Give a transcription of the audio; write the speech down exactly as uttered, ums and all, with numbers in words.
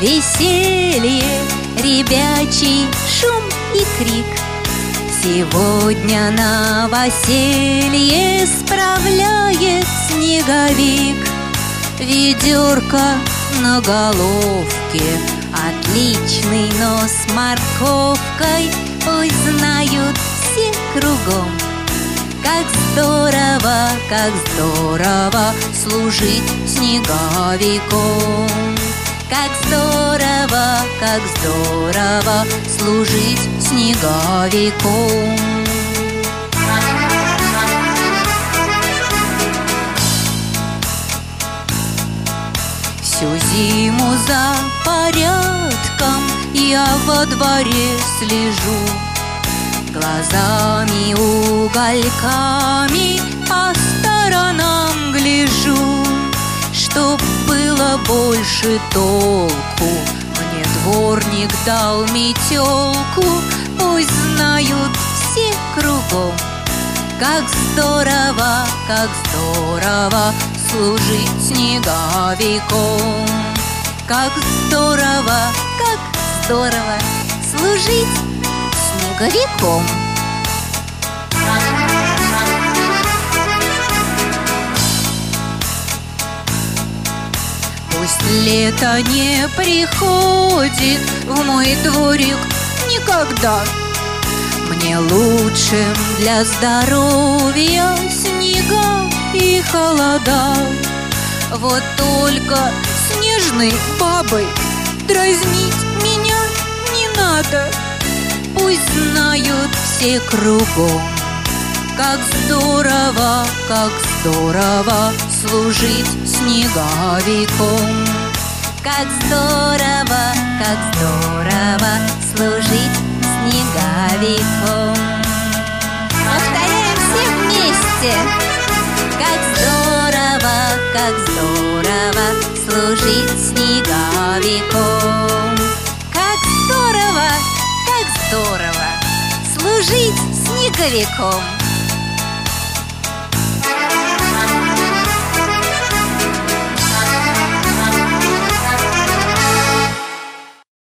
веселье, ребячий шум и крик. Сегодня новоселье справляет снеговик. Ведерко на головке, отличный нос с морковкой. Пусть знают все кругом, как здорово, как здорово служить снеговиком. Как здорово, как здорово служить снеговиком. Всю зиму за порядком я во дворе слежу, глазами, угольками по сторонам гляжу. Чтоб было больше толку, мне дворник дал метелку. Пусть знают все кругом, как здорово, как здорово служить снеговиком. Как здорово, как здорово служить снеговиком. Пусть лето не приходит в мой дворик никогда. Мне лучше для здоровья снега и холода. Вот только снежной бабой дразнить меня не надо. Пусть знают все кругом, как здорово, как здорово служить снеговиком. Как здорово, как здорово служить снеговиком. Повторяем все вместе. Как здорово, как здорово служить снеговиком. Как здорово, как здорово служить снеговиком.